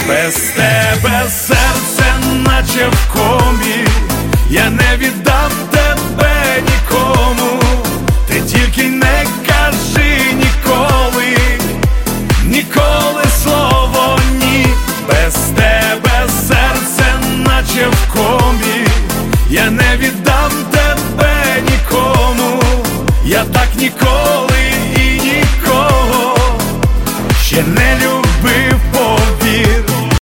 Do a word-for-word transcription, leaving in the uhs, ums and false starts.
Без тебе серце наче в комі, я не віддам тебе нікому. Ти тільки не кажи ніколи, ніколи слово ні. Без тебе серце наче в комі, я не віддам тебе нікому. Я так ніколи і нікого ще не люблю.